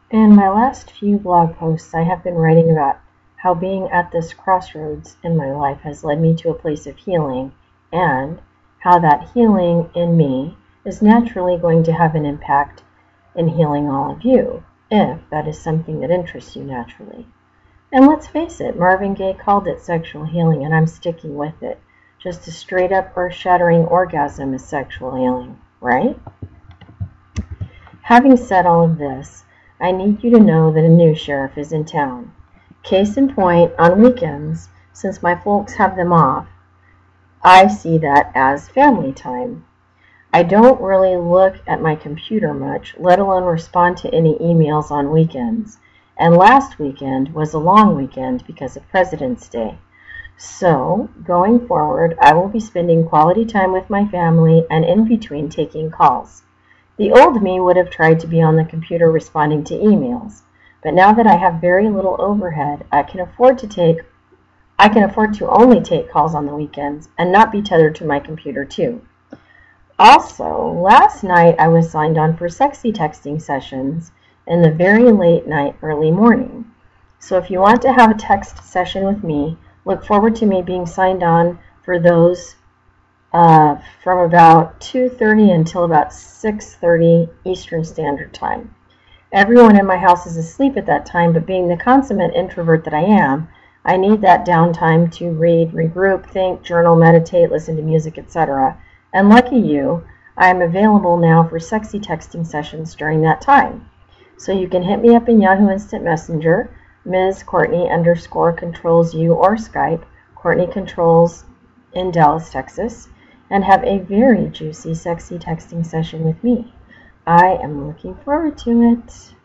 In my last few blog posts, I have been writing about how being at this crossroads in my life has led me to a place of healing, and how that healing in me is naturally going to have an impact in healing all of you, if that is something that interests you naturally. And let's face it, Marvin Gaye called it sexual healing, and I'm sticking with it. Just a straight up earth-shattering orgasm is sexual healing, right? Having said all of this, I need you to know that a new sheriff is in town. Case in point, on weekends, since my folks have them off, I see that as family time. I don't really look at my computer much, let alone respond to any emails on weekends. And last weekend was a long weekend because of President's Day. So, going forward, I will be spending quality time with my family and in between taking calls. The old me would have tried to be on the computer responding to emails, but now that I have very little overhead, I can afford to only take calls on the weekends and not be tethered to my computer too. Also, last night I was signed on for sexy texting sessions in the very late night, early morning. So if you want to have a text session with me, look forward to me being signed on for those from about 2:30 until about 6:30 Eastern Standard Time. Everyone in my house is asleep at that time, but being the consummate introvert that I am, I need that downtime to read, regroup, think, journal, meditate, listen to music, etc. And lucky you, I am available now for sexy texting sessions during that time. So you can hit me up in Yahoo Instant Messenger, Ms. Courtney_controls you, or Skype, Courtney Controls in Dallas, Texas, and have a very juicy, sexy texting session with me. I am looking forward to it.